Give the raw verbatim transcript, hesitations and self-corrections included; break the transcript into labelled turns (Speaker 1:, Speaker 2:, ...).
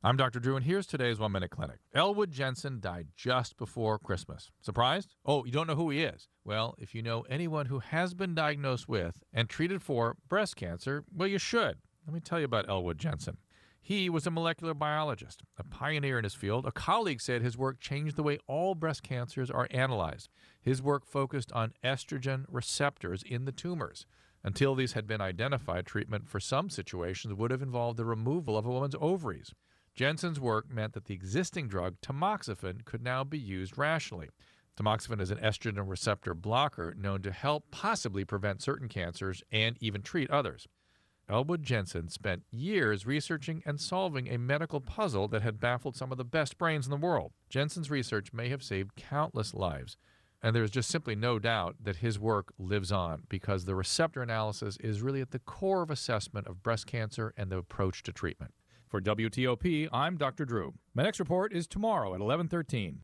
Speaker 1: I'm Doctor Drew, and here's today's One Minute Clinic. Elwood Jensen died just before Christmas. Surprised? Oh, you don't know who he is? Well, if you know anyone who has been diagnosed with and treated for breast cancer, well, you should. Let me tell you about Elwood Jensen. He was a molecular biologist, a pioneer in his field. A colleague said his work changed the way all breast cancers are analyzed. His work focused on estrogen receptors in the tumors. Until these had been identified, treatment for some situations would have involved the removal of a woman's ovaries. Jensen's work meant that the existing drug tamoxifen could now be used rationally. Tamoxifen is an estrogen receptor blocker known to help possibly prevent certain cancers and even treat others. Elwood Jensen spent years researching and solving a medical puzzle that had baffled some of the best brains in the world. Jensen's research may have saved countless lives, and there is just simply no doubt that his work lives on because the receptor analysis is really at the core of assessment of breast cancer and the approach to treatment. For W T O P, I'm Doctor Drew. My next report is tomorrow at eleven thirteen.